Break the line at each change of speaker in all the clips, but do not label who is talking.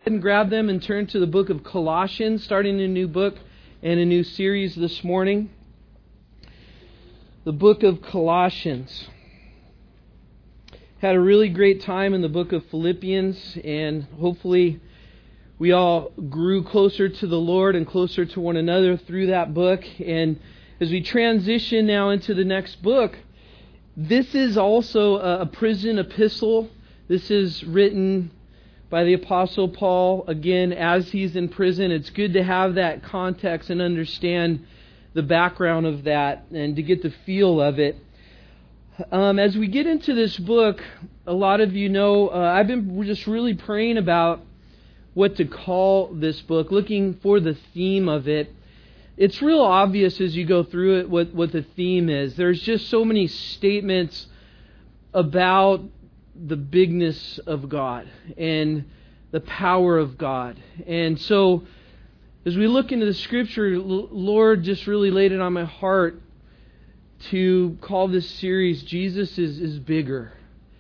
And grab them and turn to the book of Colossians, starting a new book and a new series this morning. The book of Colossians. Had a really great time in the book of Philippians, and hopefully we all grew closer to the Lord and closer to one another through that book. And as we transition now into the next book, this is also a prison epistle. This is written by the Apostle Paul, again, as he's in prison. It's good to have that context and understand the background of that and to get the feel of it. As we get into this book, a lot of you know, I've been just really praying about what to call this book, looking for the theme of it. It's real obvious as you go through it what the theme is. There's just so many statements about the bigness of God and the power of God. And so as we look into the Scripture, Lord just really laid it on my heart to call this series Jesus is Bigger.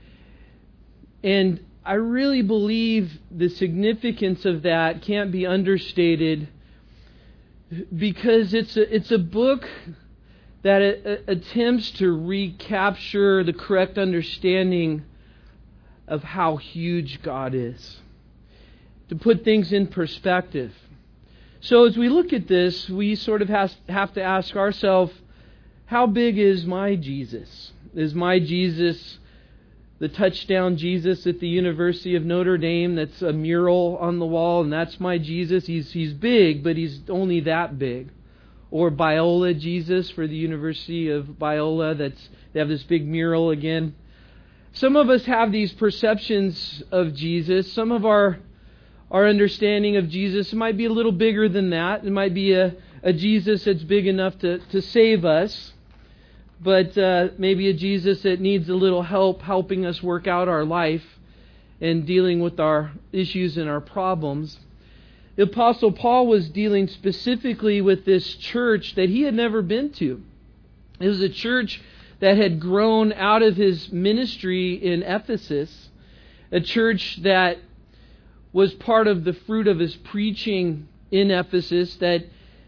And I really believe the significance of that can't be understated, because it's a book that attempts to recapture the correct understanding of how huge God is, to put things in perspective. So as we look at this, we sort of have to ask ourselves, how big is my Jesus? Is my Jesus the touchdown Jesus at the University of Notre Dame that's a mural on the wall, and that's my Jesus? He's big, but he's only that big. Or Biola Jesus for the University of Biola, they have this big mural again. Some of us have these perceptions of Jesus. Some of our understanding of Jesus might be a little bigger than that. It might be a Jesus that's big enough to save us, but maybe a Jesus that needs a little help helping us work out our life and dealing with our issues and our problems. The Apostle Paul was dealing specifically with this church that he had never been to. It was a church that had grown out of his ministry in Ephesus, a church that was part of the fruit of his preaching in Ephesus that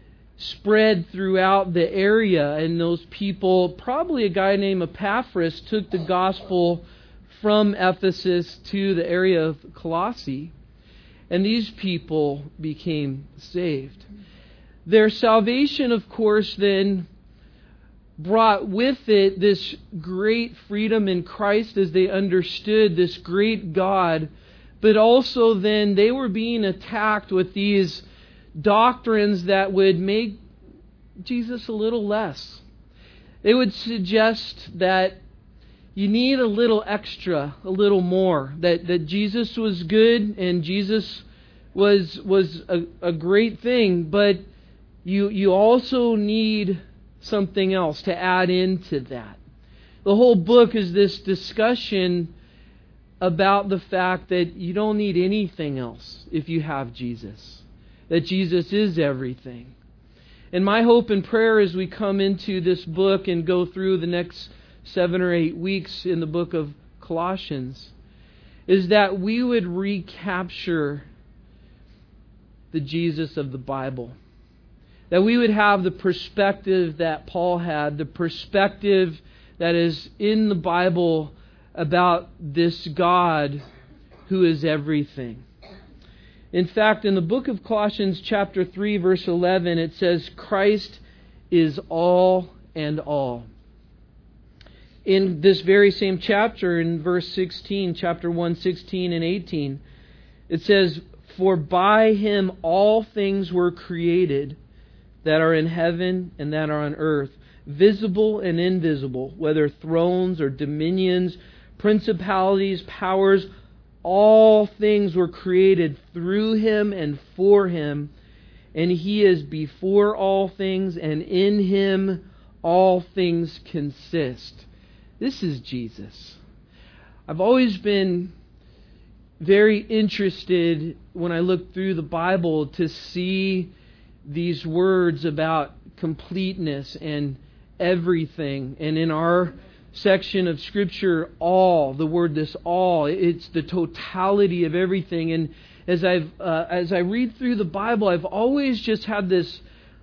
spread throughout the area. And those people, probably a guy named Epaphras, took the gospel from Ephesus to the area of Colossae. And these people became saved. Their salvation, of course, then brought with it this great freedom in Christ as they understood this great God. But also then they were being attacked with these doctrines that would make Jesus a little less. They would suggest that you need a little extra, a little more. That Jesus was good and Jesus was a great thing, but you also need something else to add into that. The whole book is this discussion about the fact that you don't need anything else if you have Jesus. That Jesus is everything. And my hope and prayer as we come into this book and go through the next 7 or 8 weeks in the book of Colossians is that we would recapture the Jesus of the Bible. That we would have the perspective that Paul had, the perspective that is in the Bible about this God who is everything. In fact, in the book of Colossians chapter 3, verse 11, it says, Christ is all and all. In this very same chapter, in verse 16, chapter 1, 16 and 18, it says, For by Him all things were created that are in heaven and that are on earth, visible and invisible, whether thrones or dominions, principalities, powers, all things were created through Him and for Him, and He is before all things, and in Him all things consist. This is Jesus. I've always been very interested when I look through the Bible to see these words about completeness and everything. And in our section of Scripture, all, the word this all, it's the totality of everything. And as I read through the Bible, I've always just had this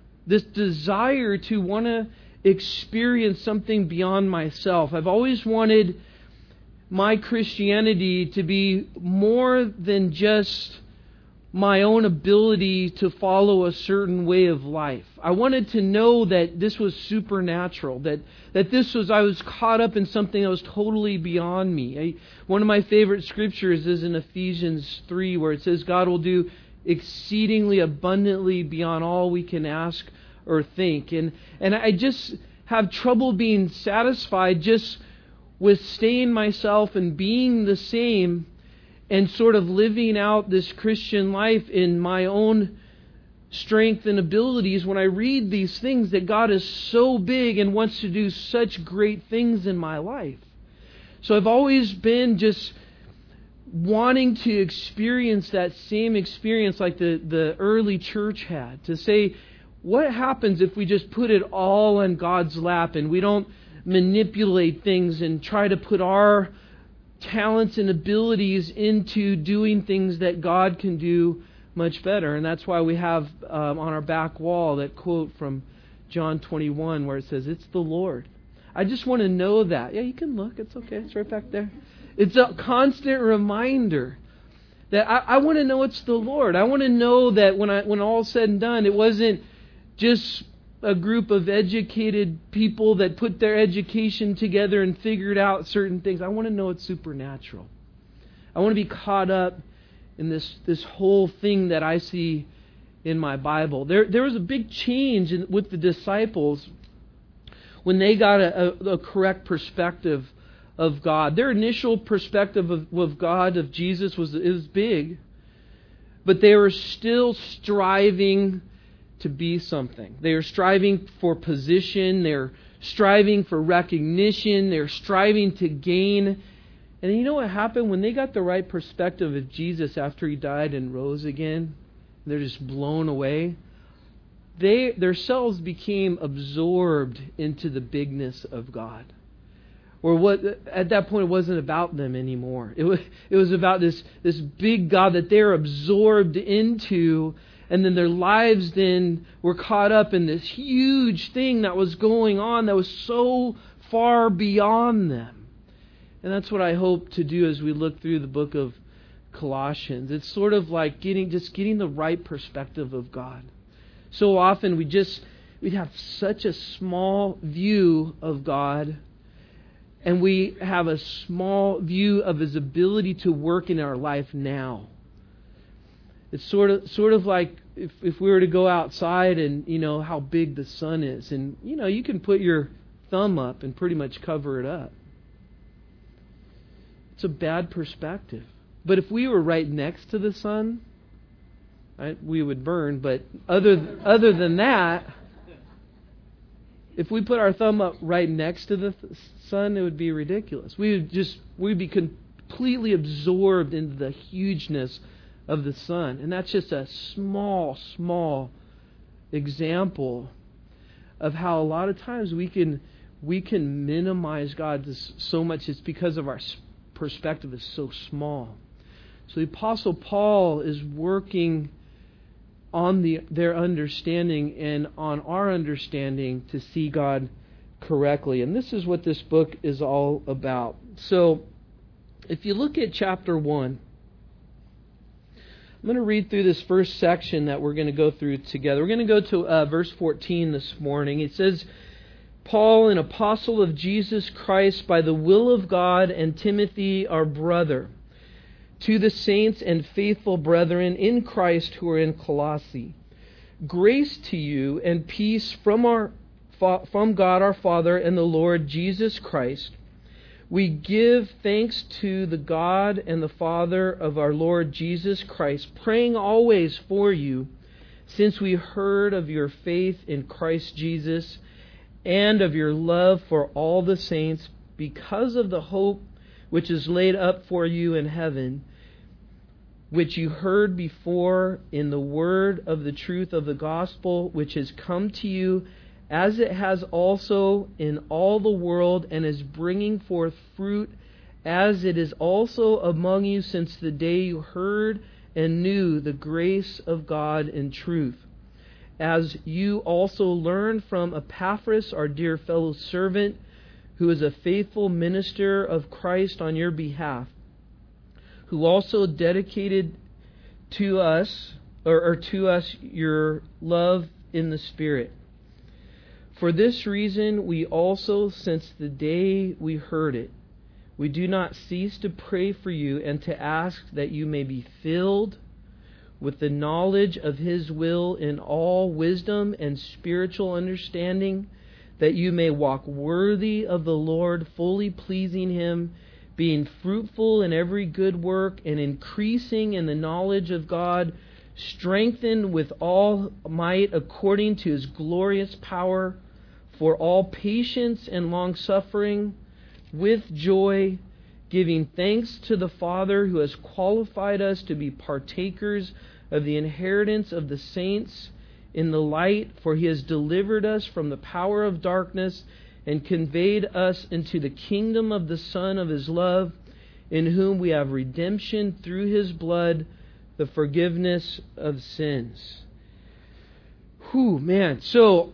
desire to want to experience something beyond myself. I've always wanted my Christianity to be more than just my own ability to follow a certain way of life. I wanted to know that this was supernatural, that I was caught up in something that was totally beyond me. One of my favorite scriptures is in Ephesians 3, where it says God will do exceedingly abundantly beyond all we can ask or think. And I just have trouble being satisfied just with staying myself and being the same and sort of living out this Christian life in my own strength and abilities when I read these things that God is so big and wants to do such great things in my life. So I've always been just wanting to experience that same experience like the early church had. To say, what happens if we just put it all in God's lap and we don't manipulate things and try to put our talents and abilities into doing things that God can do much better? And that's why we have on our back wall that quote from John 21 where it says, "It's the Lord." I just want to know that. Yeah, you can look. It's okay. It's right back there. It's a constant reminder that I want to know it's the Lord. I want to know that when all's said and done, it wasn't just a group of educated people that put their education together and figured out certain things. I want to know it's supernatural. I want to be caught up in this whole thing that I see in my Bible. There was a big change with the disciples when they got a correct perspective of God. Their initial perspective of God, of Jesus, is big, but they were still striving to be something. They are striving for position. They're striving for recognition. They're striving to gain. And you know what happened? When they got the right perspective of Jesus after He died and rose again, they're just blown away. Their selves became absorbed into the bigness of God. Or what at that point it wasn't about them anymore. It was about this big God that they're absorbed into. And then their lives then were caught up in this huge thing that was going on that was so far beyond them. And that's what I hope to do as we look through the book of Colossians. It's sort of like getting the right perspective of God. So often we have such a small view of God, and we have a small view of His ability to work in our life now. It's sort of like if we were to go outside and how big the sun is, and you can put your thumb up and pretty much cover it up. It's a bad perspective. But if we were right next to the sun, right, we would burn. But other than that, if we put our thumb up right next to the sun, it would be ridiculous. We'd be completely absorbed into the hugeness of the sun. And that's just a small example of how a lot of times we can minimize God so much. It's because of our perspective is so small. So the Apostle Paul is working on their understanding and on our understanding to see God correctly. And this is what this book is all about. So if you look at chapter 1, I'm going to read through this first section that we're going to go through together. We're going to go to verse 14 this morning. It says, "Paul, an apostle of Jesus Christ by the will of God, and Timothy, our brother, to the saints and faithful brethren in Christ who are in Colossae. Grace to you and peace from God our Father and the Lord Jesus Christ. We give thanks to the God and the Father of our Lord Jesus Christ, praying always for you, since we heard of your faith in Christ Jesus and of your love for all the saints, because of the hope which is laid up for you in heaven, which you heard before in the word of the truth of the gospel, which has come to you, as it has also in all the world, and is bringing forth fruit, as it is also among you since the day you heard and knew the grace of God in truth, as you also learned from Epaphras, our dear fellow servant, who is a faithful minister of Christ on your behalf, who also dedicated to us your love in the Spirit. For this reason, we also, since the day we heard it, we do not cease to pray for you and to ask that you may be filled with the knowledge of His will in all wisdom and spiritual understanding, that you may walk worthy of the Lord, fully pleasing Him, being fruitful in every good work and increasing in the knowledge of God, strengthened with all might according to His glorious power, for all patience and long-suffering, with joy, giving thanks to the Father who has qualified us to be partakers of the inheritance of the saints in the light, for He has delivered us from the power of darkness and conveyed us into the kingdom of the Son of His love, in whom we have redemption through His blood, the forgiveness of sins. Man. So,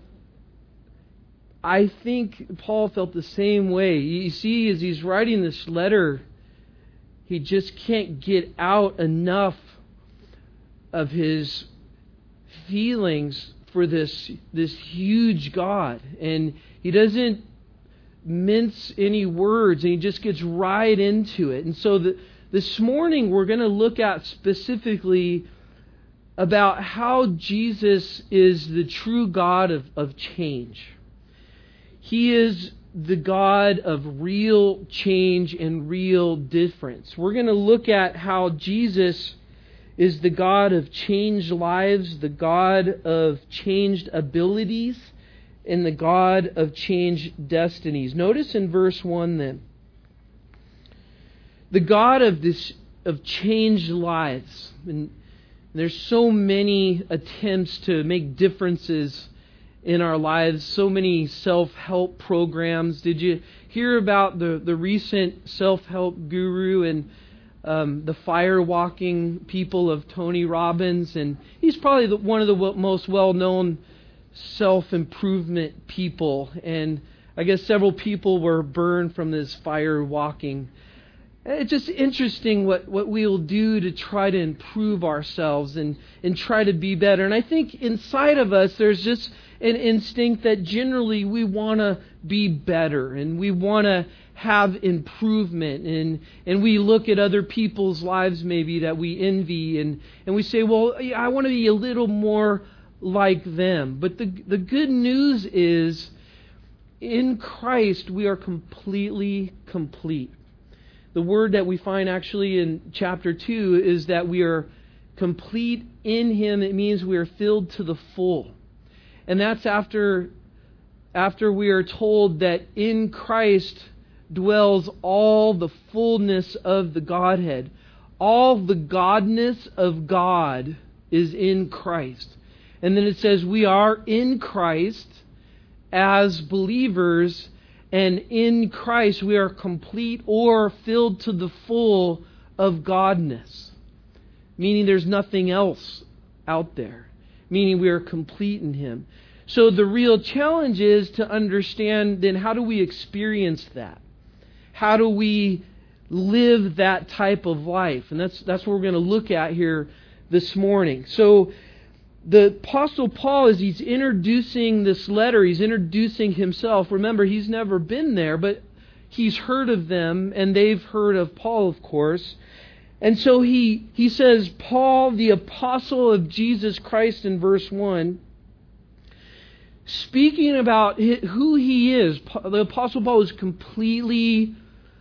I think Paul felt the same way. You see, as he's writing this letter, he just can't get out enough of his feelings for this huge God. And he doesn't mince any words, and he just gets right into it. And so this morning we're going to look at specifically about how Jesus is the true God of change. He is the God of real change and real difference. We're going to look at how Jesus is the God of changed lives, the God of changed abilities, and the God of changed destinies. Notice in verse 1 then, the God of changed lives. And there's so many attempts to make differences in our lives, so many self-help programs. Did you hear about the recent self-help guru and the fire walking people of Tony Robbins? And he's probably one of the most well-known self-improvement people. And I guess several people were burned from this fire walking. It's just interesting what we'll do to try to improve ourselves and try to be better. And I think inside of us there's just an instinct that generally we want to be better and we want to have improvement, and we look at other people's lives maybe that we envy and we say, well, I want to be a little more like them. But the good news is, in Christ we are completely complete. The word that we find actually in chapter 2 is that we are complete in Him. It means we are filled to the full. And that's after we are told that in Christ dwells all the fullness of the Godhead. All the godness of God is in Christ. And then it says we are in Christ as believers, and in Christ we are complete or filled to the full of godness. Meaning there's nothing else out there. Meaning we are complete in Him. So the real challenge is to understand then, how do we experience that? How do we live that type of life? And that's what we're going to look at here this morning. So the Apostle Paul, as he's introducing this letter, he's introducing himself. Remember, he's never been there, but he's heard of them, and they've heard of Paul, of course. And so he says, Paul, the apostle of Jesus Christ, in verse 1, speaking about who he is. The Apostle Paul is completely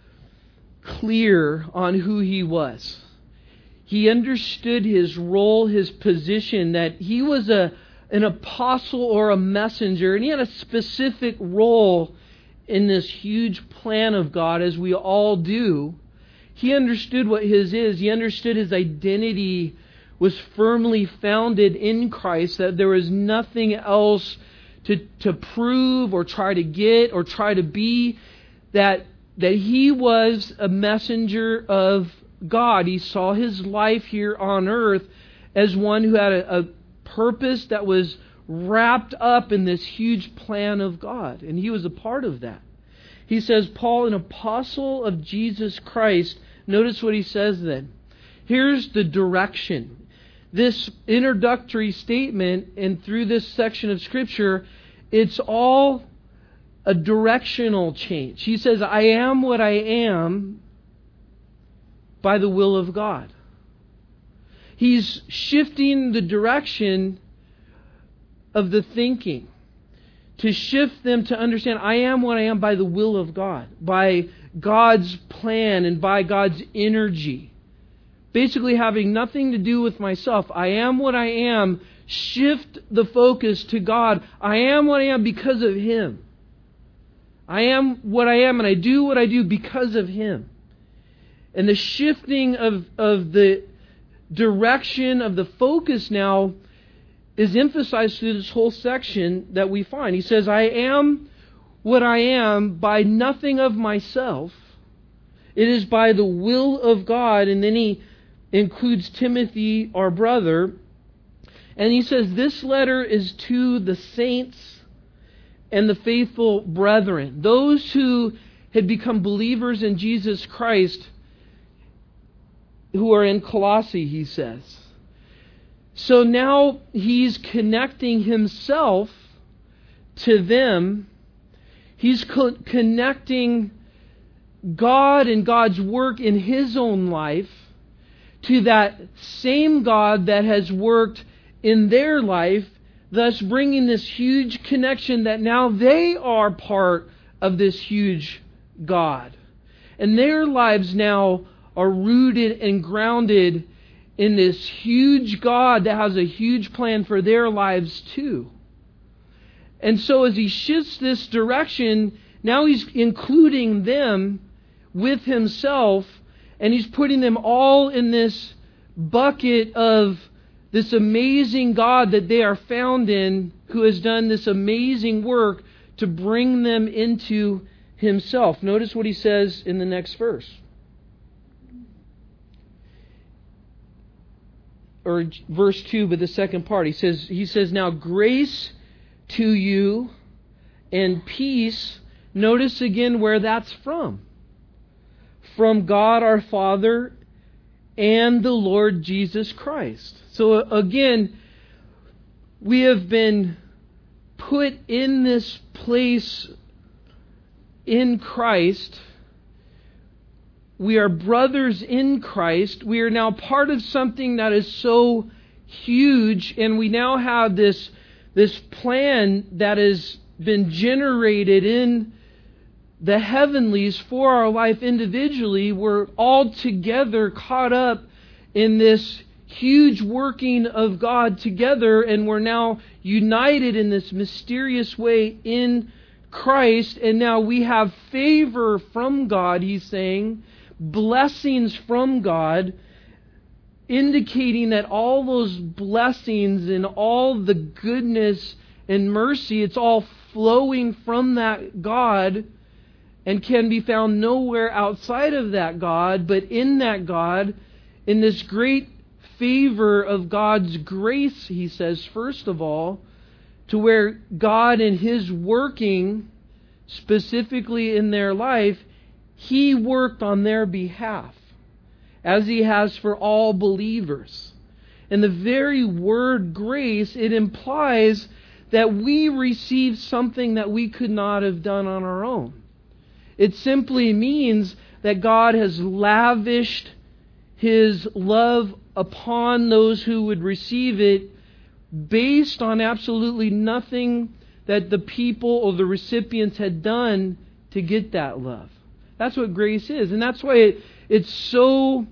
clear on who he was. He understood his role, his position, that he was an apostle or a messenger, and he had a specific role in this huge plan of God, as we all do. He understood what his is. He understood his identity was firmly founded in Christ, that there was nothing else to prove or try to get or try to be, that he was a messenger of God. He saw His life here on earth as one who had a purpose that was wrapped up in this huge plan of God. And He was a part of that. He says, Paul, an apostle of Jesus Christ. Notice what he says then. Here's the direction. This introductory statement, and through this section of Scripture, it's all a directional change. He says, I am what I am by the will of God. He's shifting the direction of the thinking, to shift them to understand I am what I am by the will of God, by God's plan and by God's energy. Basically having nothing to do with myself. I am what I am. Shift the focus to God. I am what I am because of Him. I am what I am and I do what I do because of Him. And the shifting of the direction of the focus now is emphasized through this whole section that we find. He says, I am what I am by nothing of myself. It is by the will of God. And then he includes Timothy, our brother. And he says, this letter is to the saints and the faithful brethren, those who had become believers in Jesus Christ, who are in Colossae, he says. So now he's connecting himself to them. He's connecting God and God's work in his own life to that same God that has worked in their life, thus bringing this huge connection that now they are part of this huge God. And their lives now are rooted and grounded in this huge God that has a huge plan for their lives too. And so as he shifts this direction, now he's including them with himself, and he's putting them all in this bucket of this amazing God that they are found in, who has done this amazing work to bring them into himself. Notice what he says in the next verse. Or verse 2, but the second part. He says, now grace to you and peace. Notice again where that's from. From God our Father and the Lord Jesus Christ. So again, we have been put in this place in Christ. We are brothers in Christ. We are now part of something that is so huge, and we now have this plan that has been generated in the heavenlies for our life individually. We're all together caught up in this huge working of God together, and we're now united in this mysterious way in Christ, and now we have favor from God, he's saying, blessings from God, indicating that all those blessings and all the goodness and mercy, it's all flowing from that God and can be found nowhere outside of that God, but in that God, in this great favor of God's grace, he says, first of all, to where God in His working, specifically in their life, He worked on their behalf, as He has for all believers. And the very word grace, it implies that we receive something that we could not have done on our own. It simply means that God has lavished His love upon those who would receive it based on absolutely nothing that the people or the recipients had done to get that love. That's what grace is. And that's why it's so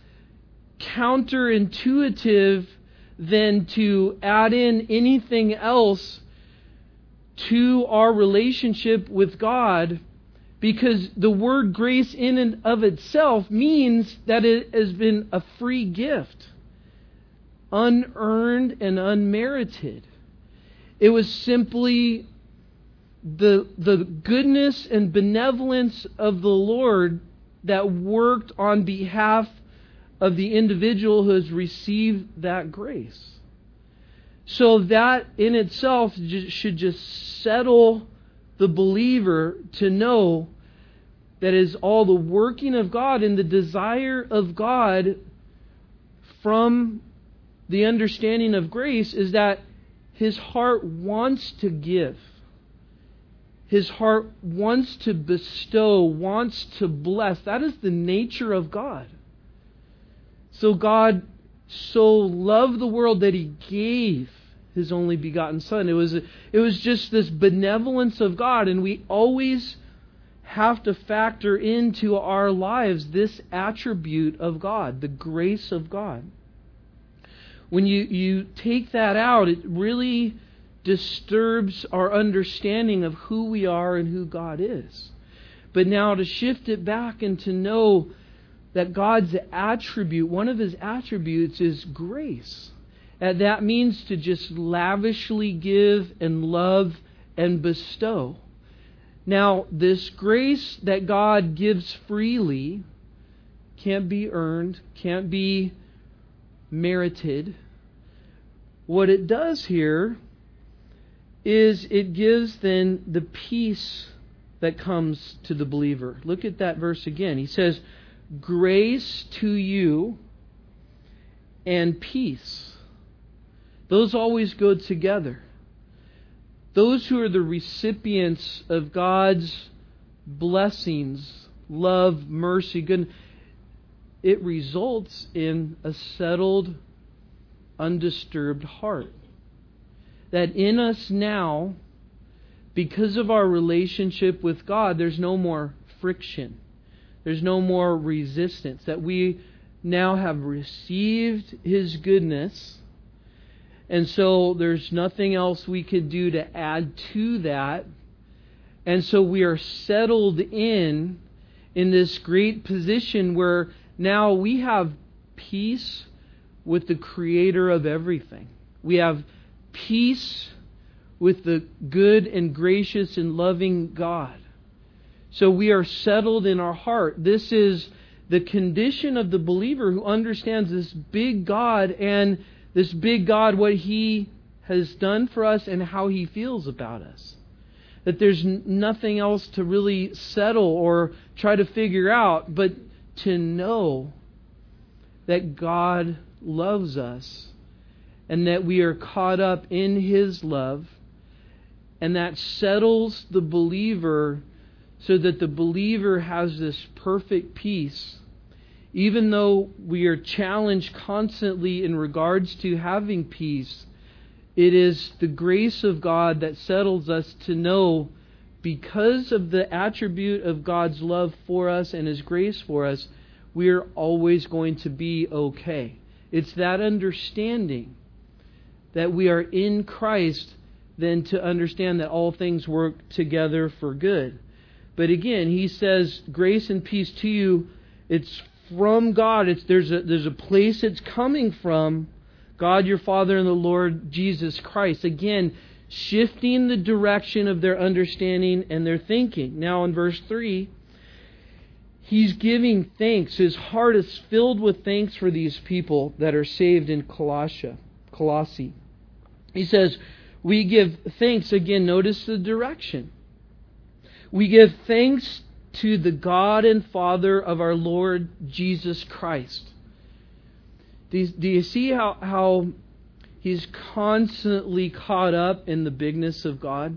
counterintuitive than to add in anything else to our relationship with God, because the word grace in and of itself means that it has been a free gift, unearned and unmerited. It was simply the goodness and benevolence of the Lord that worked on behalf of the individual who has received that grace. So that in itself should just settle the believer to know that is all the working of God and the desire of God from the understanding of grace is that His heart wants to give. His heart wants to bestow, wants to bless. That is the nature of God. So God so loved the world that He gave His only begotten Son. It was just this benevolence of God, and we always have to factor into our lives this attribute of God, the grace of God. When you take that out, it really disturbs our understanding of who we are and who God is. But now to shift it back and to know that God's attribute, one of His attributes is grace. And that means to just lavishly give and love and bestow. Now, this grace that God gives freely can't be earned, can't be merited. What it does here is it gives then the peace that comes to the believer. Look at that verse again. He says, grace to you and peace. Those always go together. Those who are the recipients of God's blessings, love, mercy, goodness, it results in a settled, undisturbed heart. That in us now, because of our relationship with God, there's no more friction. There's no more resistance. That we now have received His goodness, and so there's nothing else we could do to add to that. And so we are settled in this great position where now we have peace with the Creator of everything. We have peace with the good and gracious and loving God. So we are settled in our heart. This is the condition of the believer who understands this big God, and this big God, what He has done for us and how He feels about us. That there's nothing else to really settle or try to figure out, but to know that God loves us and that we are caught up in His love, and that settles the believer so that the believer has this perfect peace. Even though we are challenged constantly in regards to having peace, it is the grace of God that settles us to know, because of the attribute of God's love for us and His grace for us, we are always going to be okay. It's that understanding that we are in Christ then to understand that all things work together for good. But again, He says, grace and peace to you, it's from God. There's a place it's coming from, God your Father and the Lord Jesus Christ. Again, shifting the direction of their understanding and their thinking. Now in verse 3, He's giving thanks. His heart is filled with thanks for these people that are saved in Colossae. He says, we give thanks. Again, notice the direction. We give thanks to the God and Father of our Lord Jesus Christ. Do you see how He's constantly caught up in the bigness of God?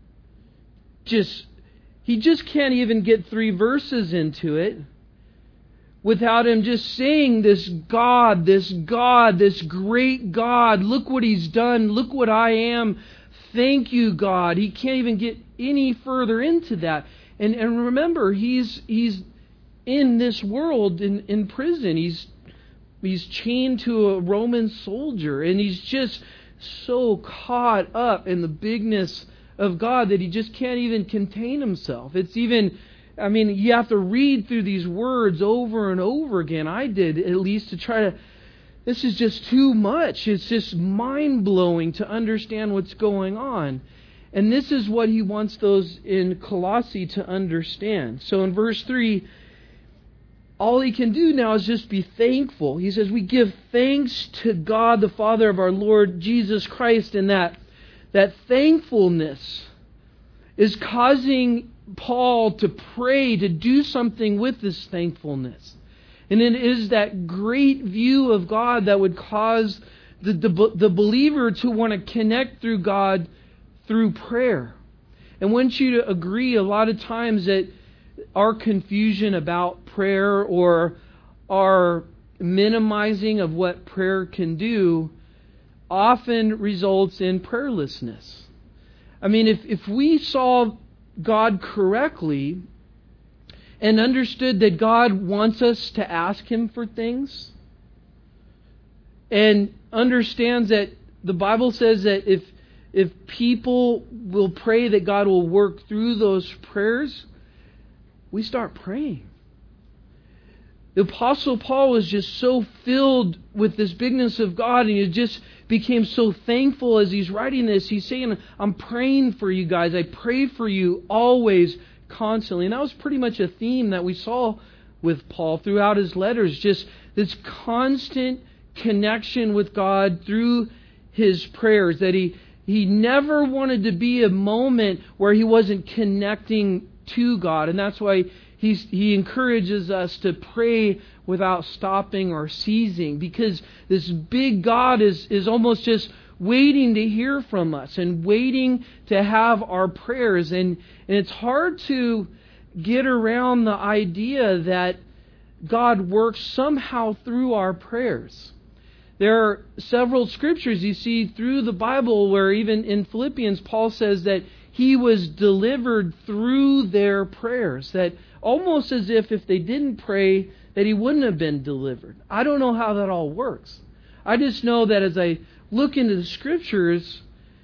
He just can't even get 3 verses into it without Him just saying, this God, this great God, look what He's done, look what I am, thank you, God. He can't even get any further into that. And remember, he's in this world in prison. He's chained to a Roman soldier, and he's just so caught up in the bigness of God that he just can't even contain himself. It's even, you have to read through these words over and over again. I did, at least, to try to, this is just too much. It's just mind-blowing to understand what's going on. And this is what he wants those in Colossae to understand. So in verse 3, all he can do now is just be thankful. He says, we give thanks to God, the Father of our Lord Jesus Christ, and that thankfulness is causing Paul to pray, to do something with this thankfulness. And it is that great view of God that would cause the believer to want to connect through God through prayer. And wouldn't you agree a lot of times that our confusion about prayer or our minimizing of what prayer can do often results in prayerlessness? I mean, if we saw God correctly and understood that God wants us to ask Him for things, and understands that the Bible says that if people will pray, that God will work through those prayers, we start praying. The Apostle Paul was just so filled with this bigness of God, and he just became so thankful as he's writing this. He's saying, I'm praying for you guys. I pray for you always, constantly. And that was pretty much a theme that we saw with Paul throughout his letters. Just this constant connection with God through his prayers. That he never wanted to be a moment where he wasn't connecting to God. And that's why he encourages us to pray without stopping or ceasing, because this big God is almost just waiting to hear from us and waiting to have our prayers. And it's hard to get around the idea that God works somehow through our prayers. There are several scriptures you see through the Bible where even in Philippians, Paul says that he was delivered through their prayers. That almost as if they didn't pray, that he wouldn't have been delivered. I don't know how that all works. I just know that as I look into the Scriptures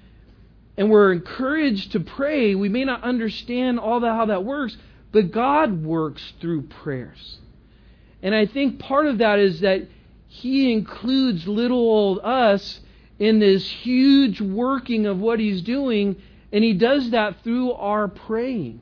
and we're encouraged to pray, we may not understand all that how that works, but God works through prayers. And I think part of that is that He includes little old us in this huge working of what He's doing, and He does that through our praying.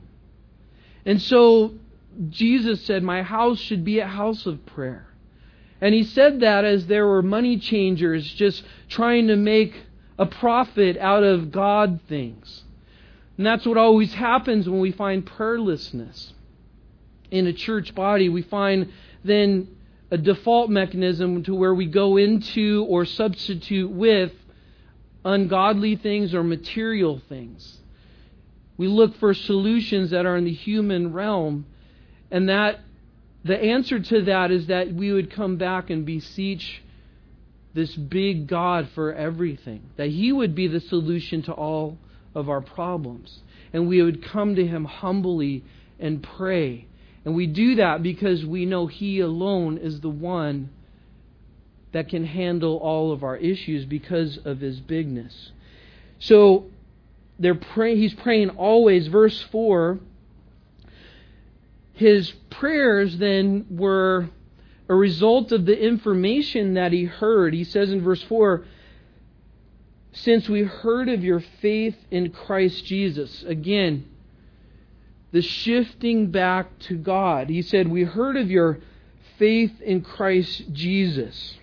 And so Jesus said, my house should be a house of prayer. And He said that as there were money changers just trying to make a profit out of God things. And that's what always happens when we find prayerlessness in a church body. We find then a default mechanism to where we go into or substitute with ungodly things or material things. We look for solutions that are in the human realm, and that the answer to that is that we would come back and beseech this big God for everything, that He would be the solution to all of our problems, and we would come to Him humbly and pray. And we do that because we know He alone is the one that can handle all of our issues because of His bigness. So He's praying always. Verse 4, his prayers then were a result of the information that he heard. He says in verse 4, since we heard of your faith in Christ Jesus. Again, the shifting back to God. He said, we heard of your faith in Christ Jesus.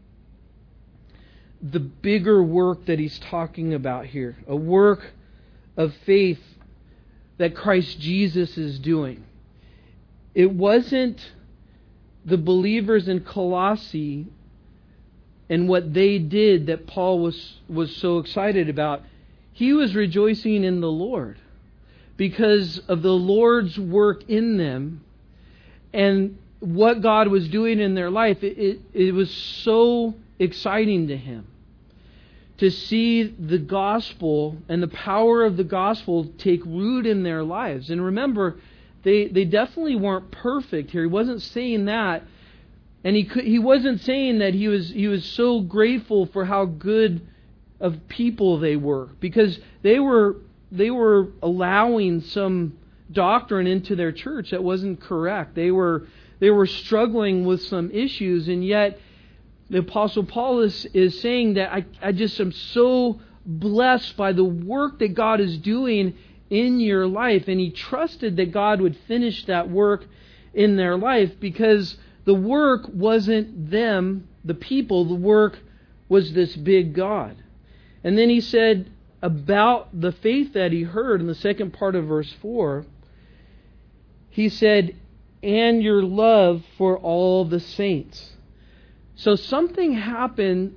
The bigger work that he's talking about here. A work of faith that Christ Jesus is doing. It wasn't the believers in Colossae and what they did that Paul was so excited about. He was rejoicing in the Lord because of the Lord's work in them and what God was doing in their life. It was so exciting to him to see the gospel and the power of the gospel take root in their lives. And remember, they definitely weren't perfect here. He wasn't saying that. And he wasn't saying that he was so grateful for how good of people they were, because they were allowing some doctrine into their church that wasn't correct. They were struggling with some issues, and yet the Apostle Paul is saying that I just am so blessed by the work that God is doing in your life, and he trusted that God would finish that work in their life, because the work wasn't them, the people. The work was this big God. And then he said about the faith that he heard in the second part of verse 4, he said, and your love for all the saints. So something happened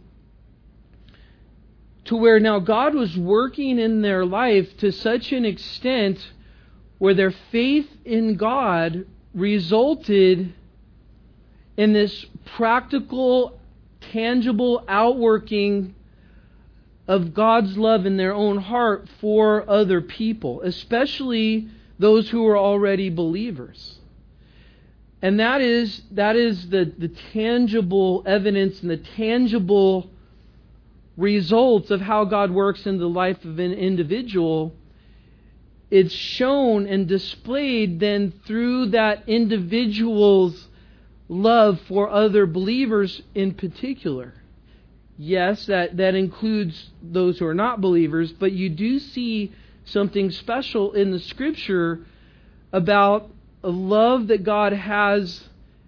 to where now God was working in their life to such an extent where their faith in God resulted in this practical, tangible outworking of God's love in their own heart for other people, especially those who are already believers. And that is the tangible evidence and the tangible results of how God works in the life of an individual. It's shown and displayed then through that individual's love for other believers in particular. Yes, that includes those who are not believers, but you do see something special in the Scripture about a love that God has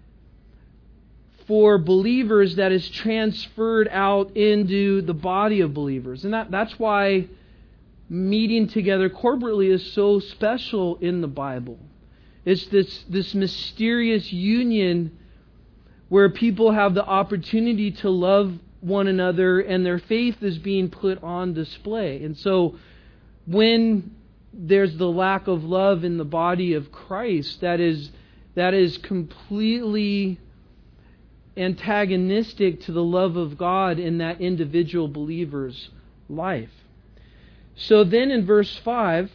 for believers that is transferred out into the body of believers. And that's why meeting together corporately is so special in the Bible. It's this mysterious union where people have the opportunity to love one another and their faith is being put on display. And so when there's the lack of love in the body of Christ, that is completely antagonistic to the love of God in that individual believer's life. So then in verse 5,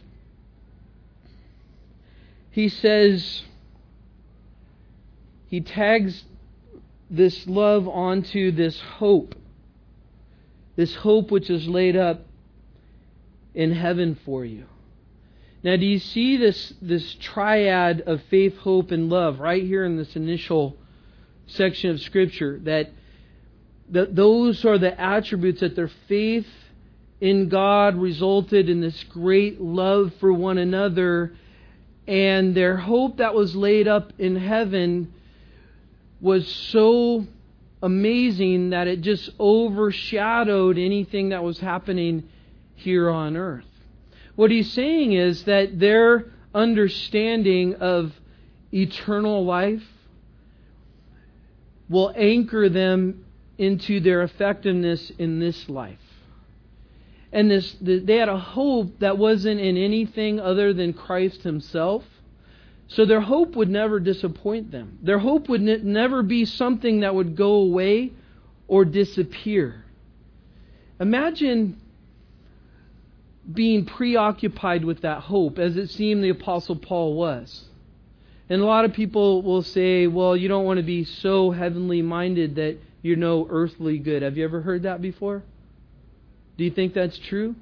he says, he tags this love onto this hope which is laid up in heaven for you. Now, do you see this triad of faith, hope, and love right here in this initial section of Scripture? That those are the attributes that their faith in God resulted in this great love for one another, and their hope that was laid up in heaven was so amazing that it just overshadowed anything that was happening here on earth. What he's saying is that their understanding of eternal life will anchor them into their effectiveness in this life. And they had a hope that wasn't in anything other than Christ Himself. So their hope would never disappoint them. Their hope would never be something that would go away or disappear. Imagine being preoccupied with that hope, as it seemed the Apostle Paul was. And a lot of people will say, well, you don't want to be so heavenly minded that you're no earthly good. Have you ever heard that before? Do you think that's true?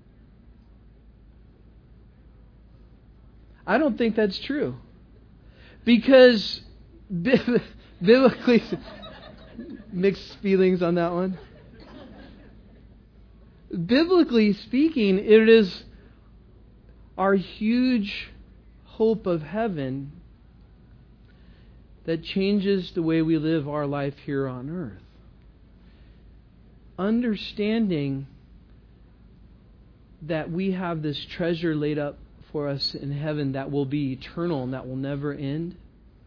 I don't think that's true. Because biblically, mixed feelings on that one. Biblically speaking, it is our huge hope of heaven that changes the way we live our life here on earth. Understanding that we have this treasure laid up for us in heaven that will be eternal and that will never end,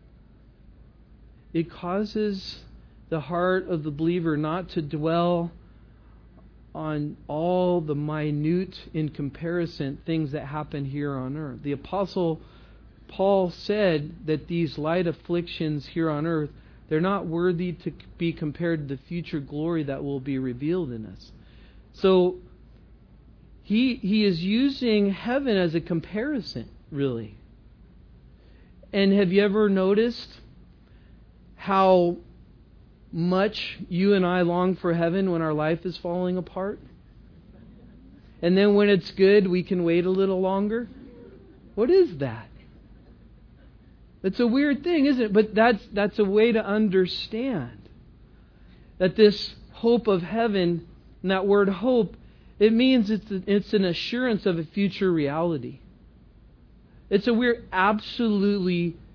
it causes the heart of the believer not to dwell on all the minute, in comparison, things that happen here on earth. The Apostle Paul said that these light afflictions here on earth, they're not worthy to be compared to the future glory that will be revealed in us. So he is using heaven as a comparison, really. And have you ever noticed how much you and I long for heaven when our life is falling apart? And then when it's good, we can wait a little longer? What is that? It's a weird thing, isn't it? But that's a way to understand that this hope of heaven, and that word hope, it means it's an assurance of a future reality. We're absolutely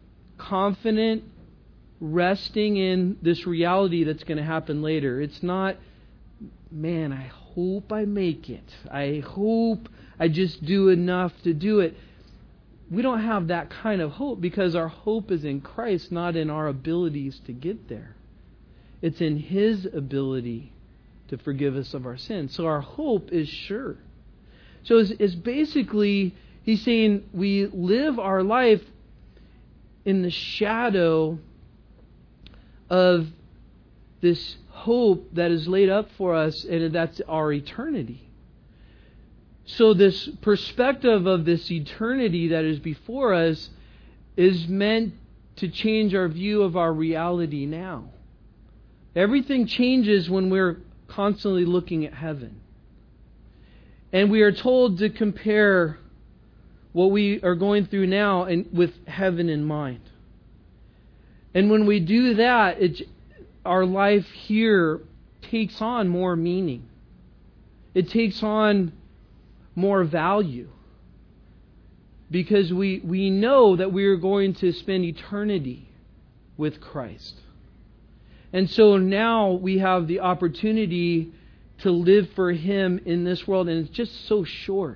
confident, resting in this reality that's going to happen later. It's not, man, I hope I make it. I hope I just do enough to do it. We don't have that kind of hope because our hope is in Christ, not in our abilities to get there. It's in His ability to forgive us of our sins. So our hope is sure. So it's basically, he's saying we live our life in the shadow of this hope that is laid up for us, and that's our eternity. So this perspective of this eternity that is before us is meant to change our view of our reality now. Everything changes when we're constantly looking at heaven. And we are told to compare what we are going through now with heaven in mind. And when we do that, our life here takes on more meaning. It takes on more value. Because we know that we are going to spend eternity with Christ. And so now we have the opportunity to live for Him in this world, and it's just so short.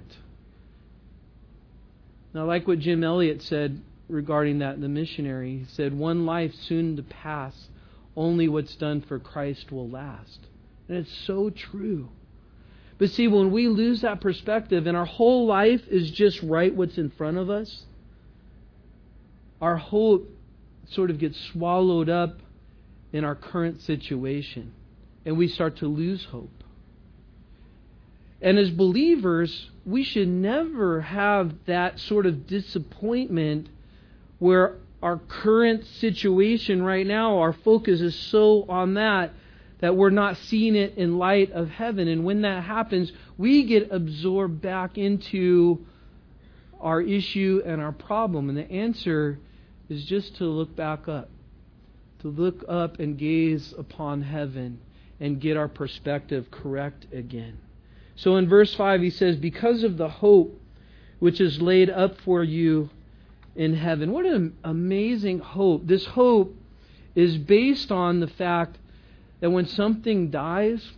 Now, I like what Jim Elliot said regarding that in The Missionary. He said, "One life soon to pass, only what's done for Christ will last." And it's so true. But see, when we lose that perspective and our whole life is just right what's in front of us, our hope sort of gets swallowed up in our current situation, and we start to lose hope. And as believers, we should never have that sort of disappointment where our current situation right now, our focus is so on that we're not seeing it in light of heaven. And when that happens, we get absorbed back into our issue and our problem. And the answer is just to look back up. To look up and gaze upon heaven and get our perspective correct again. So in verse 5 he says, "Because of the hope which is laid up for you in heaven." What an amazing hope. This hope is based on the fact that when something dies,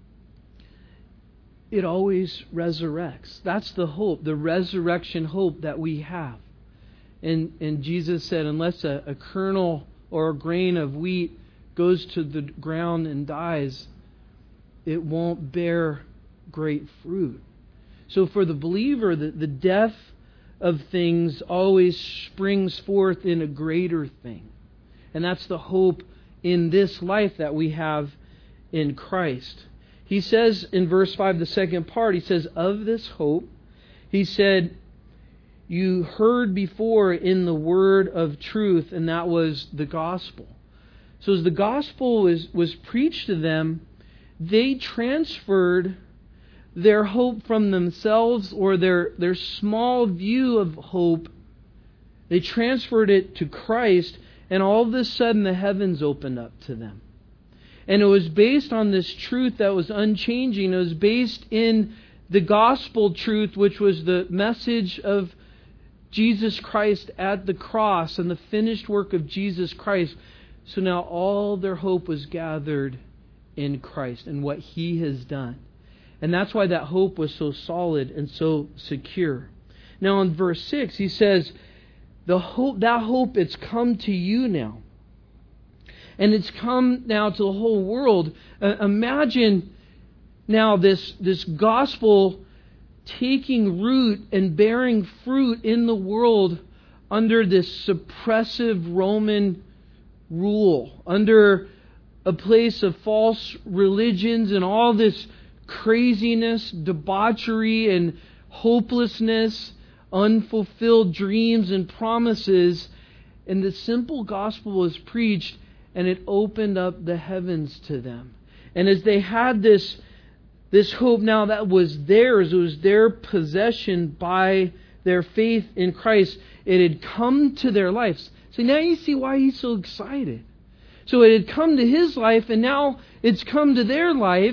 it always resurrects. That's the hope, the resurrection hope that we have. And Jesus said, unless a kernel or a grain of wheat goes to the ground and dies, it won't bear great fruit. So for the believer, the death of things always springs forth in a greater thing. And that's the hope in this life that we have in Christ. He says in verse 5, the second part, he says, of this hope, he said, you heard before in the word of truth, and that was the gospel. So as the gospel was preached to them, they transferred their hope from themselves or their small view of hope. They transferred it to Christ, and all of a sudden the heavens opened up to them. And it was based on this truth that was unchanging. It was based in the gospel truth, which was the message of Jesus Christ at the cross and the finished work of Jesus Christ. So now all their hope was gathered in Christ and what He has done. And that's why that hope was so solid and so secure. Now in verse 6, he says, that hope, it's come to you now. And it's come now to the whole world. Imagine now this gospel taking root and bearing fruit in the world under this suppressive Roman rule, under a place of false religions and all this craziness, debauchery and hopelessness, unfulfilled dreams and promises. And the simple gospel was preached, and it opened up the heavens to them. And as they had this hope now that was theirs, it was their possession by their faith in Christ, it had come to their lives. So now you see why he's so excited. So it had come to his life, and now it's come to their life.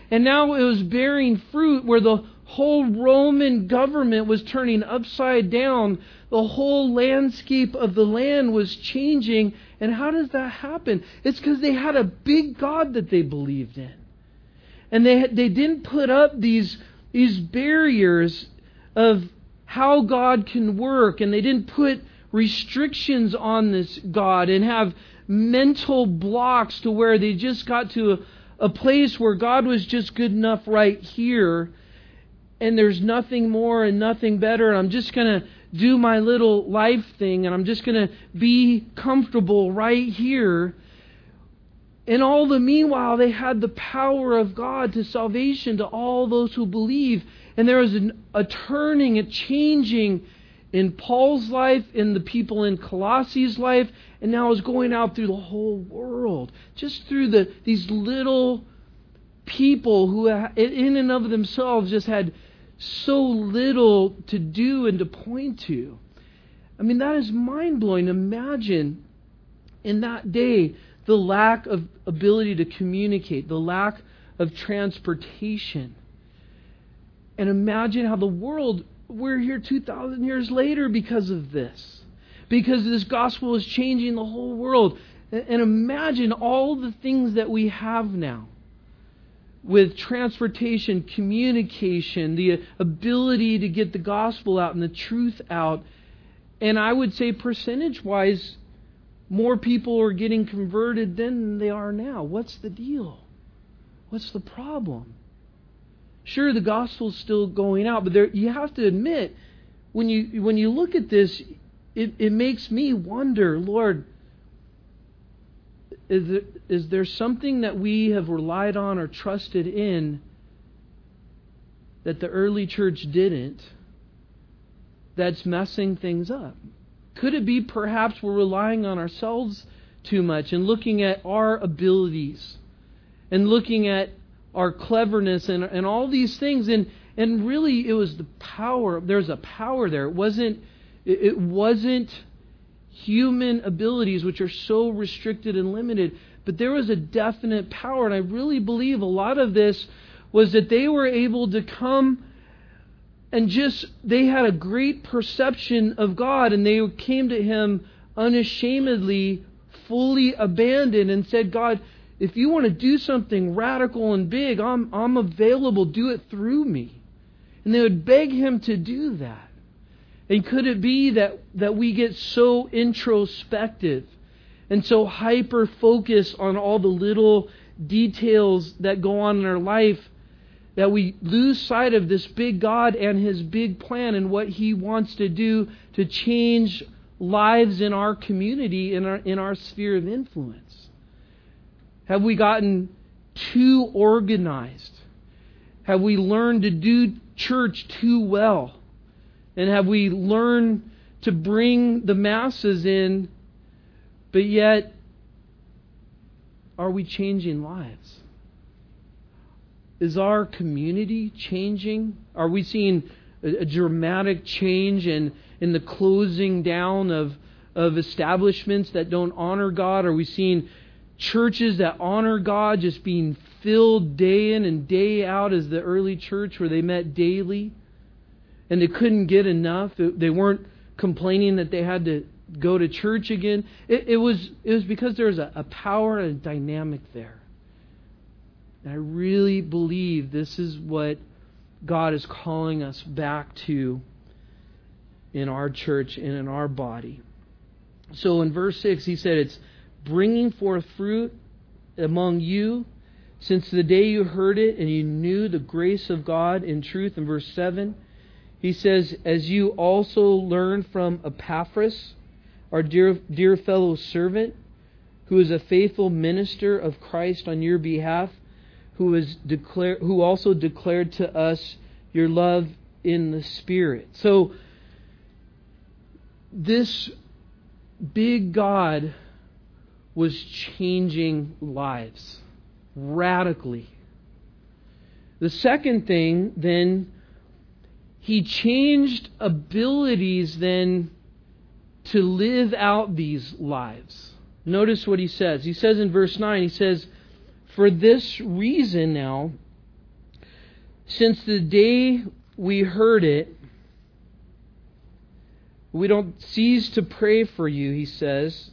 And now it was bearing fruit where the whole Roman government was turning upside down. The whole landscape of the land was changing. And how does that happen? It's because they had a big God that they believed in. And they didn't put up these barriers of how God can work. And they didn't put restrictions on this God and have mental blocks to where they just got to a place where God was just good enough right here. And there's nothing more and nothing better. And I'm just going to do my little life thing. And I'm just going to be comfortable right here. And all the meanwhile, they had the power of God to salvation to all those who believe. And there was a turning, a changing in Paul's life, in the people in Colossae's life, and now it's going out through the whole world. Just through these little people who in and of themselves just had so little to do and to point to. I mean, that is mind-blowing. Imagine in that day the lack of ability to communicate, the lack of transportation. And imagine how the world, we're here 2,000 years later because of this. Because this gospel is changing the whole world. And imagine all the things that we have now. With transportation, communication, the ability to get the gospel out and the truth out. And I would say percentage-wise, more people are getting converted than they are now. What's the deal? What's the problem? Sure, the gospel's still going out, but you have to admit, when you look at this, it makes me wonder, Lord, is there something that we have relied on or trusted in that the early church didn't that's messing things up? Could it be perhaps we're relying on ourselves too much and looking at our abilities and looking at our cleverness and all these things, and really it was the power. There's a power there. It wasn't human abilities, which are so restricted and limited, but there was a definite power. And I really believe a lot of this was that they were able to come and they had a great perception of God, and they came to Him unashamedly, fully abandoned, and said, God, if you want to do something radical and big, I'm available. Do it through me. And they would beg Him to do that. And could it be that we get so introspective and so hyper-focused on all the little details that go on in our life that we lose sight of this big God and His big plan and what He wants to do to change lives in our community, in our sphere of influence? Have we gotten too organized? Have we learned to do church too well? And have we learned to bring the masses in, but yet are we changing lives? Is our community changing? Are we seeing a dramatic change in the closing down of establishments that don't honor God? Are we seeing churches that honor God just being filled day in and day out as the early church where they met daily? And they couldn't get enough. They weren't complaining that they had to go to church again. It was because there was a power and a dynamic there. And I really believe this is what God is calling us back to in our church and in our body. So in verse 6, he said, it's bringing forth fruit among you since the day you heard it and you knew the grace of God in truth. In verse 7, he says, as you also learned from Epaphras, our dear fellow servant, who is a faithful minister of Christ on your behalf, who also declared to us your love in the Spirit. So this big God was changing lives radically. The second thing, then, He changed abilities then to live out these lives. Notice what He says. He says in verse 9, He says, for this reason now, Since the day we heard it, we don't cease to pray for you, he says,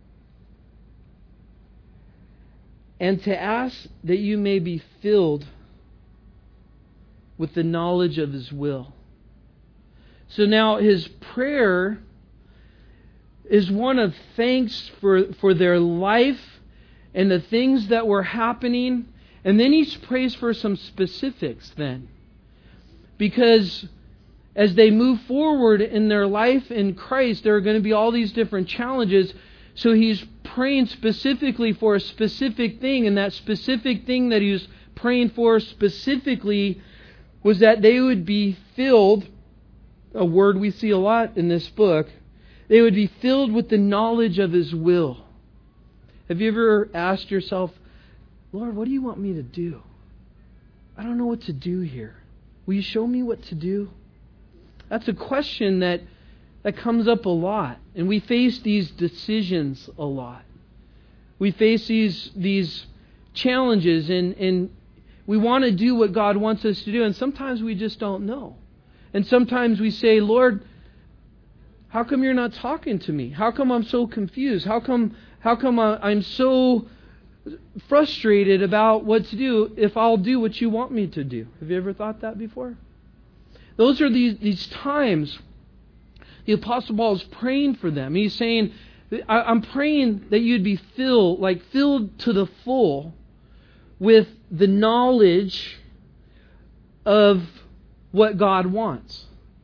and to ask that you may be filled with the knowledge of His will. So now his prayer is one of thanks for their life and the things that were happening. And then he prays for some specifics then. Because as they move forward in their life in Christ, there are going to be all these different challenges. So he's praying specifically for a specific thing. And that specific thing that he was praying for specifically was that they would be filled, a word we see a lot in this book, they would be filled with the knowledge of His will. Have you ever asked yourself, Lord, what do you want me to do? I don't know what to do here. Will you show me what to do? That's a question that comes up a lot. And we face these decisions a lot. We face these challenges and we want to do what God wants us to do. And sometimes we just don't know. And sometimes we say, Lord, how come you're not talking to me? How come I'm so confused? How come I'm so frustrated about what to do if I'll do what you want me to do? Have you ever thought that before? Those are these times the Apostle Paul is praying for them. He's saying, I'm praying that you'd be filled to the full with the knowledge of what God wants.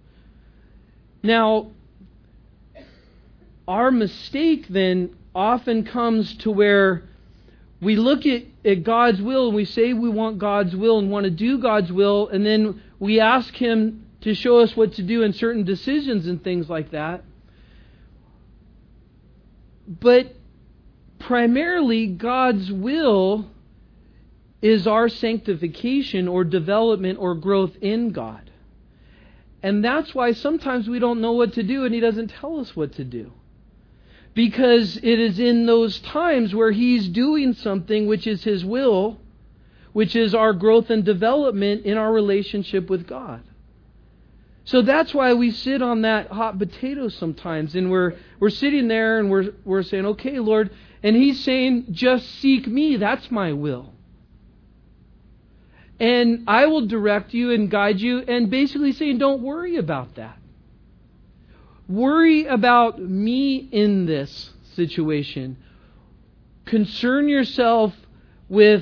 Now, our mistake then often comes to where we look at God's will and we say we want God's will and want to do God's will, and then we ask Him to show us what to do in certain decisions and things like that. But primarily, God's will is our sanctification or development or growth in God. And that's why sometimes we don't know what to do and He doesn't tell us what to do. Because it is in those times where He's doing something which is His will, which is our growth and development in our relationship with God. So that's why we sit on that hot potato sometimes, and we're sitting there and we're saying, okay, Lord, and He's saying, just seek me, that's my will. And I will direct you and guide you, and basically saying, don't worry about that. Worry about me in this situation. Concern yourself with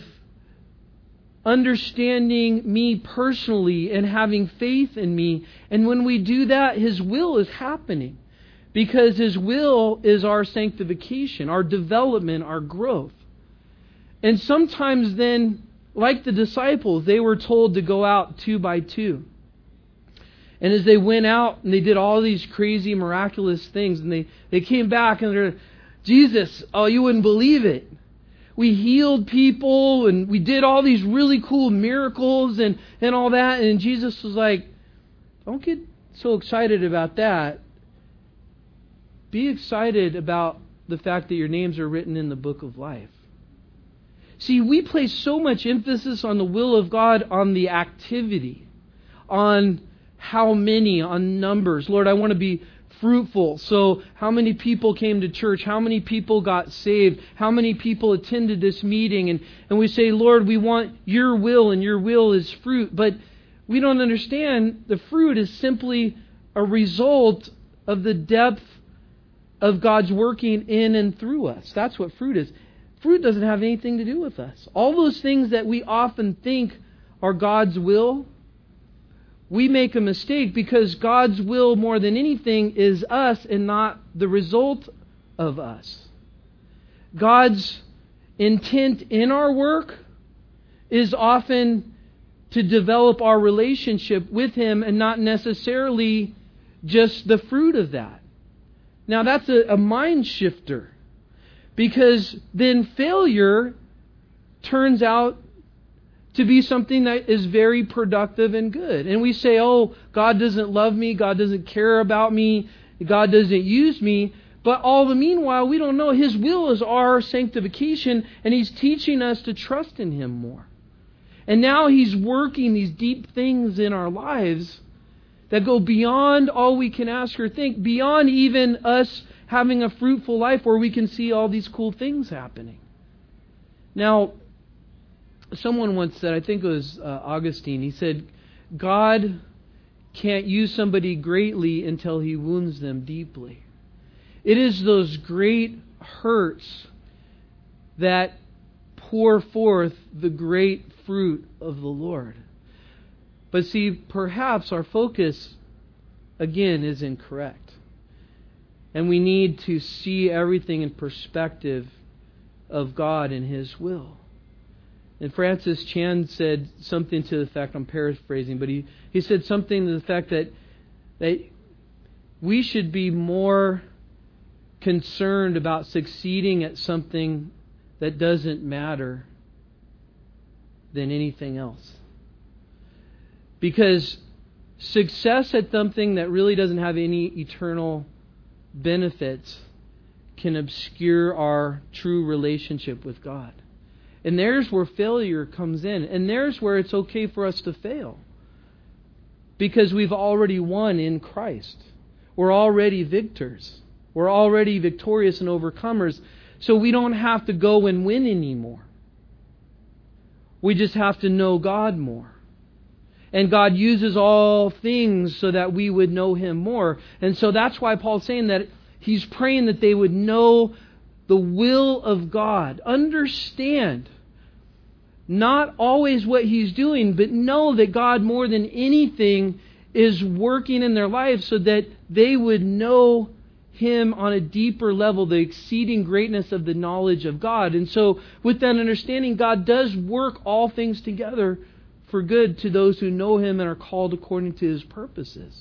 understanding me personally and having faith in me. And when we do that, His will is happening. Because His will is our sanctification, our development, our growth. And sometimes then, like the disciples, they were told to go out 2 by 2. And as they went out and they did all these crazy, miraculous things, and they came back and they're, Jesus, oh, you wouldn't believe it. We healed people and we did all these really cool miracles and all that. And Jesus was like, don't get so excited about that. Be excited about the fact that your names are written in the book of life. See, we place so much emphasis on the will of God, on the activity, on how many, on numbers. Lord, I want to be fruitful. So how many people came to church? How many people got saved? How many people attended this meeting? And we say, Lord, we want your will, and your will is fruit. But we don't understand the fruit is simply a result of the depth of God's working in and through us. That's what fruit is. Fruit doesn't have anything to do with us. All those things that we often think are God's will, we make a mistake, because God's will more than anything is us and not the result of us. God's intent in our work is often to develop our relationship with Him and not necessarily just the fruit of that. Now that's a mind shifter, because then failure turns out to be something that is very productive and good. And we say, oh, God doesn't love me, God doesn't care about me, God doesn't use me. But all the meanwhile, we don't know. His will is our sanctification, and He's teaching us to trust in Him more. And now He's working these deep things in our lives that go beyond all we can ask or think, beyond even us having a fruitful life where we can see all these cool things happening. Now, someone once said, I think it was Augustine, he said, God can't use somebody greatly until He wounds them deeply. It is those great hurts that pour forth the great fruit of the Lord. But see, perhaps our focus, again, is incorrect. And we need to see everything in perspective of God and His will. And Francis Chan said something to the effect, I'm paraphrasing, but he said something to the effect that we should be more concerned about succeeding at something that doesn't matter than anything else. Because success at something that really doesn't have any eternal benefits can obscure our true relationship with God. And there's where failure comes in. And there's where it's okay for us to fail. Because we've already won in Christ. We're already victors. We're already victorious and overcomers. So we don't have to go and win anymore. We just have to know God more. And God uses all things so that we would know Him more. And so that's why Paul's saying that he's praying that they would know the will of God. Understand not always what He's doing, but know that God more than anything is working in their lives so that they would know Him on a deeper level, the exceeding greatness of the knowledge of God. And so with that understanding, God does work all things together for good to those who know Him and are called according to His purposes.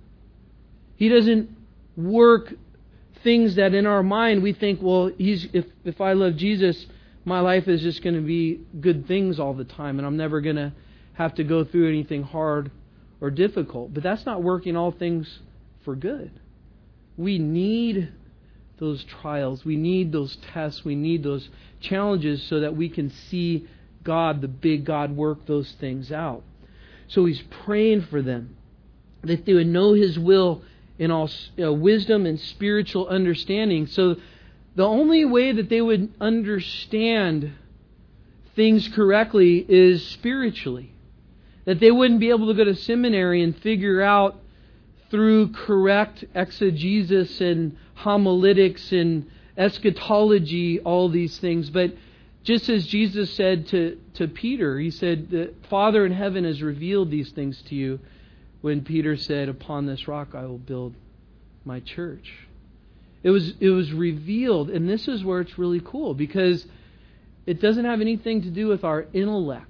He doesn't work things that in our mind we think, well, if I love Jesus, my life is just going to be good things all the time and I'm never going to have to go through anything hard or difficult. But that's not working all things for good. We need those trials. We need those tests. We need those challenges so that we can see God, the big God, work those things out. So he's praying for them that they would know His will in all wisdom and spiritual understanding. So the only way that they would understand things correctly is spiritually. That they wouldn't be able to go to seminary and figure out through correct exegesis and homiletics and eschatology all these things. But just as Jesus said to Peter, He said, the Father in heaven has revealed these things to you, when Peter said, upon this rock I will build my church. It was revealed, and this is where it's really cool, because it doesn't have anything to do with our intellect.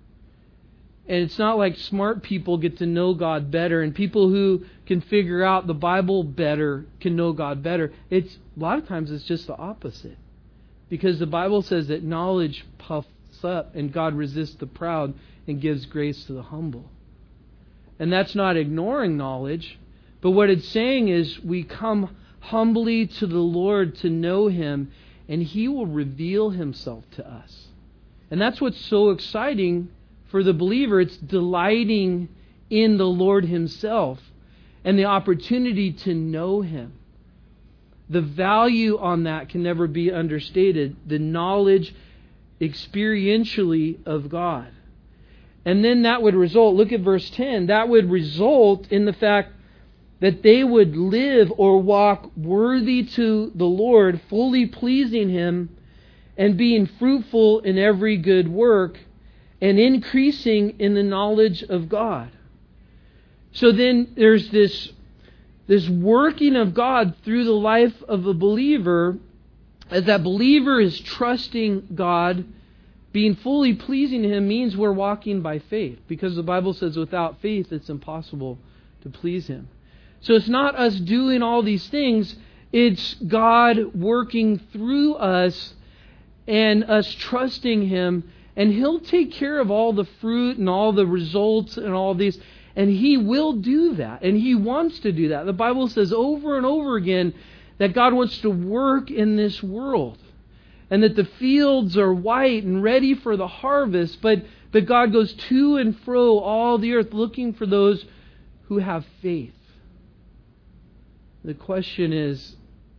And it's not like smart people get to know God better, and people who can figure out the Bible better can know God better. A lot of times it's just the opposite. Because the Bible says that knowledge puffs up and God resists the proud and gives grace to the humble. And that's not ignoring knowledge, but what it's saying is we come humbly to the Lord to know Him, and He will reveal Himself to us. And that's what's so exciting for the believer. It's delighting in the Lord Himself and the opportunity to know Him. The value on that can never be understated. The knowledge experientially of God. And then that would result, look at verse 10, that would result in the fact that they would live or walk worthy to the Lord, fully pleasing Him, and being fruitful in every good work, and increasing in the knowledge of God. So then there's this working of God through the life of a believer, as that believer is trusting God. Being fully pleasing to Him means we're walking by faith, because the Bible says without faith it's impossible to please Him. So it's not us doing all these things, it's God working through us and us trusting Him, and He'll take care of all the fruit and all the results and all these. And He will do that. And He wants to do that. The Bible says over and over again that God wants to work in this world. And that the fields are white and ready for the harvest. But But God goes to and fro all the earth looking for those who have faith. The question is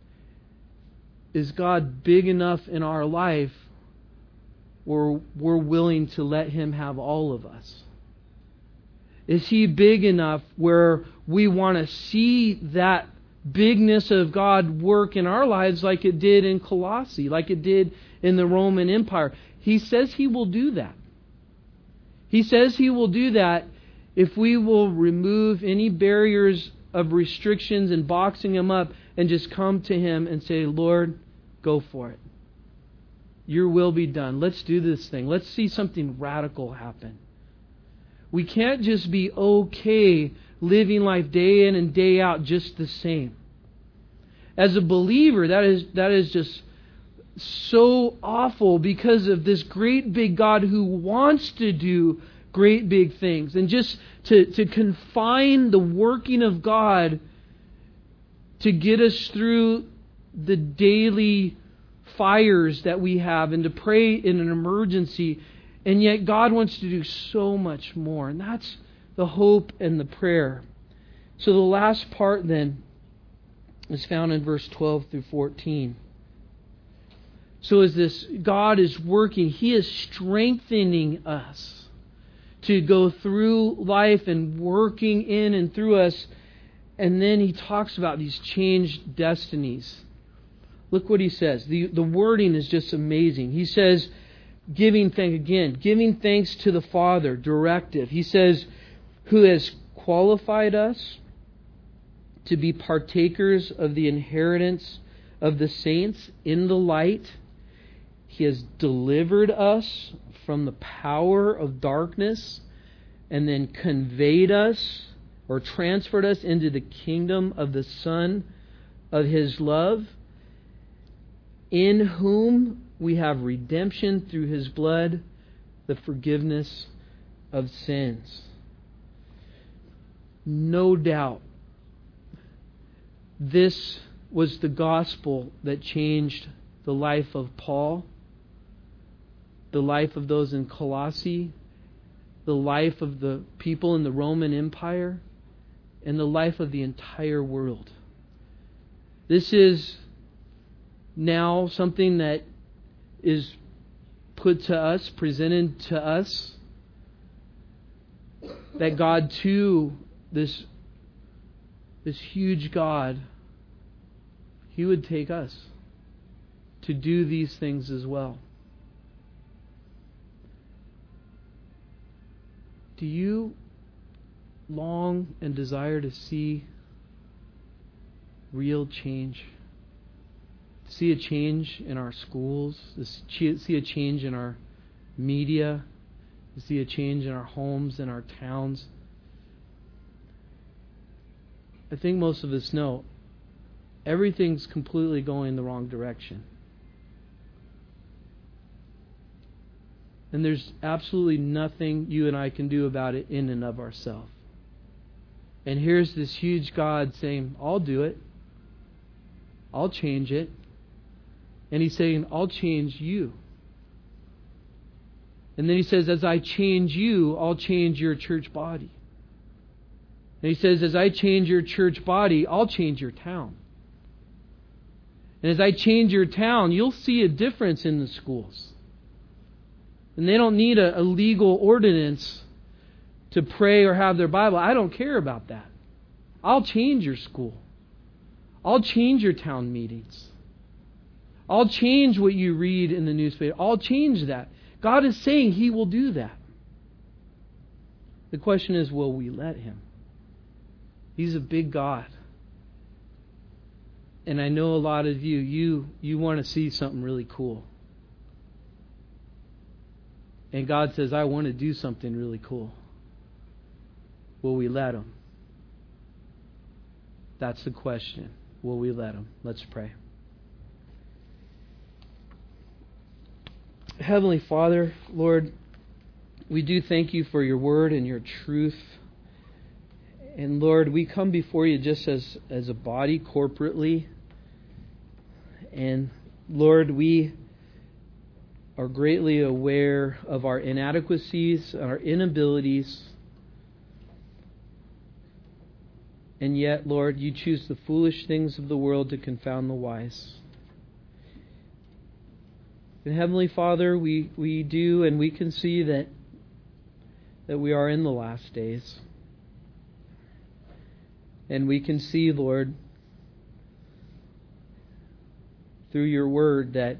God big enough in our life where we're willing to let Him have all of us? Is He big enough where we want to see that bigness of God work in our lives like it did in Colossae, like it did in the Roman Empire? He says He will do that. He says He will do that if we will remove any barriers of restrictions and boxing Him up and just come to Him and say, Lord, go for it. Your will be done. Let's do this thing. Let's see something radical happen. We can't just be okay living life day in and day out just the same. As a believer, that is just so awful because of this great big God who wants to do great big things. And just to confine the working of God to get us through the daily fires that we have and to pray in an emergency. And yet God wants to do so much more. And that's the hope and the prayer. So the last part then is found in verse 12 through 14. So as this God is working, He is strengthening us to go through life and working in and through us. And then He talks about these changed destinies. Look what He says. The wording is just amazing. He says, giving thanks to the Father, directive. He says, who has qualified us to be partakers of the inheritance of the saints in the light. He has delivered us from the power of darkness and then conveyed us or transferred us into the kingdom of the Son of His love, in whom we have redemption through His blood, the forgiveness of sins. No doubt, this was the gospel that changed the life of Paul, the life of those in Colossae, the life of the people in the Roman Empire, and the life of the entire world. This is now something that is put to us, presented to us, that God too, this huge God, He would take us to do these things as well. Do you long and desire to see real change? To see a change in our schools, to see a change in our media, to see a change in our homes and our towns? I think most of us know everything's completely going the wrong direction. And there's absolutely nothing you and I can do about it in and of ourselves. And here's this huge God saying, I'll do it. I'll change it. And He's saying, I'll change you. And then He says, as I change you, I'll change your church body. And He says, as I change your church body, I'll change your town. And as I change your town, you'll see a difference in the schools. And they don't need a legal ordinance to pray or have their Bible. I don't care about that. I'll change your school. I'll change your town meetings. I'll change what you read in the newspaper. I'll change that. God is saying He will do that. The question is, will we let Him? He's a big God. And I know a lot of you want to see something really cool. And God says, I want to do something really cool. Will we let Him? That's the question. Will we let Him? Let's pray. Heavenly Father, Lord, we do thank You for Your word and Your truth. And Lord, we come before You just as a body corporately. And Lord, we are greatly aware of our inadequacies, our inabilities. And yet, Lord, you choose the foolish things of the world to confound the wise. And Heavenly Father, we do and we can see that we are in the last days. And we can see, Lord, through your word that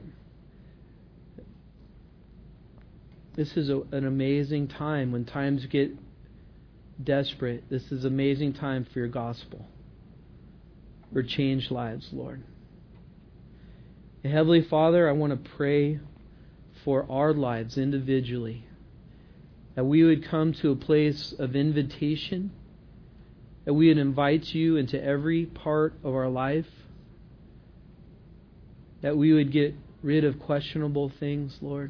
this is an amazing time when times get desperate. This is an amazing time for your gospel, for changed lives, Lord. And Heavenly Father, I want to pray for our lives individually, that we would come to a place of invitation, that we would invite you into every part of our life, that we would get rid of questionable things, Lord,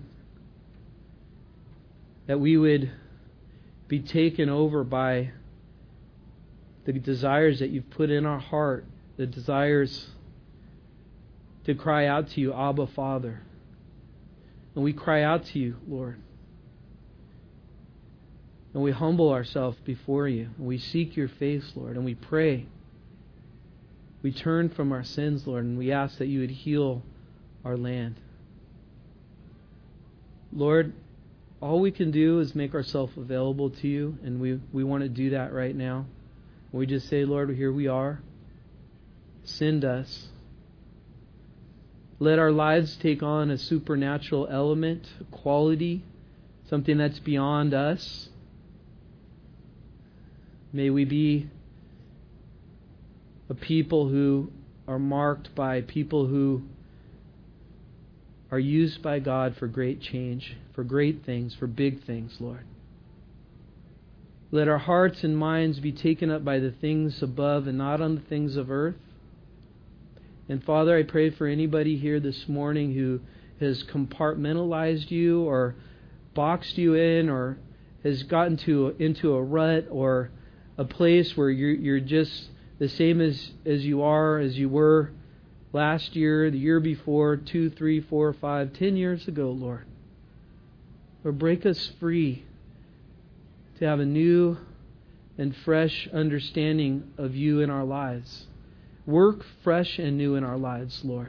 that we would be taken over by the desires that you've put in our heart, the desires to cry out to you, Abba, Father. And we cry out to you, Lord. And we humble ourselves before you. And we seek your face, Lord. And we pray. We turn from our sins, Lord, and we ask that you would heal our land. Lord, all we can do is make ourselves available to you, and we want to do that right now. We just say, Lord, here we are. Send us. Let our lives take on a supernatural element, a quality, something that's beyond us. May we be a people who are marked by people who are used by God for great change, for great things, for big things, Lord. Let our hearts and minds be taken up by the things above and not on the things of earth. And Father, I pray for anybody here this morning who has compartmentalized you or boxed you in or has gotten into a rut or a place where you're just the same as you were last year, the year before, 2, 3, 4, 5, 10 years ago, Lord. Lord, break us free to have a new and fresh understanding of you in our lives. Work fresh and new in our lives, Lord.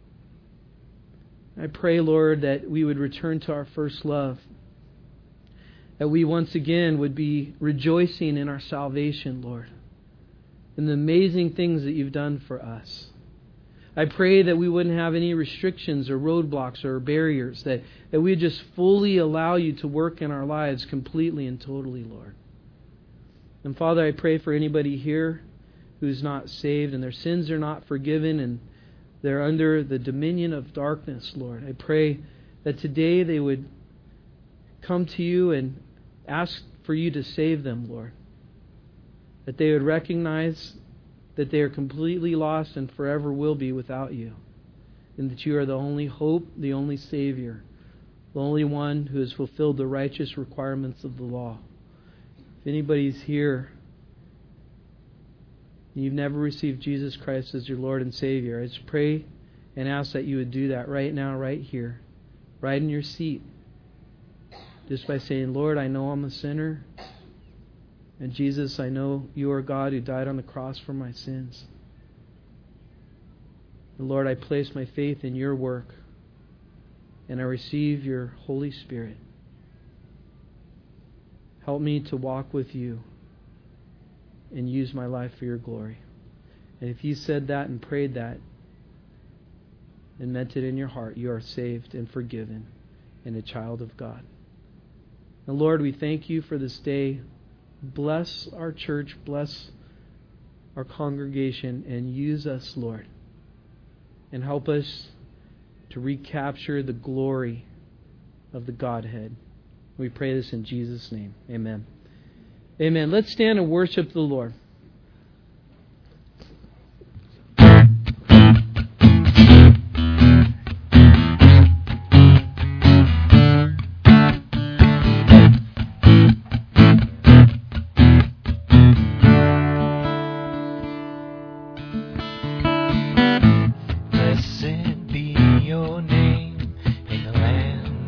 I pray, Lord, that we would return to our first love. That we once again would be rejoicing in our salvation, Lord. And the amazing things that you've done for us. I pray that we wouldn't have any restrictions or roadblocks or barriers. That we would just fully allow you to work in our lives completely and totally, Lord. And Father, I pray for anybody here who's not saved and their sins are not forgiven and they're under the dominion of darkness, Lord. I pray that today they would come to you and ask for you to save them, Lord. That they would recognize that they are completely lost and forever will be without you. And that you are the only hope, the only Savior, the only one who has fulfilled the righteous requirements of the law. If anybody's here and you've never received Jesus Christ as your Lord and Savior, I just pray and ask that you would do that right now, right here, right in your seat. Just by saying, Lord, I know I'm a sinner. And Jesus, I know you are God who died on the cross for my sins. And Lord, I place my faith in your work. And I receive your Holy Spirit. Help me to walk with you and use my life for your glory. And if you said that and prayed that and meant it in your heart, you are saved and forgiven and a child of God. And Lord, we thank you for this day. Bless our church, bless our congregation, and use us, Lord. And help us to recapture the glory of the Godhead. We pray this in Jesus' name. Amen. Amen. Let's stand and worship the Lord.
Blessed be your name in the land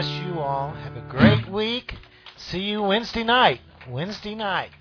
bless you all. Have a great week. See you Wednesday night. Wednesday night.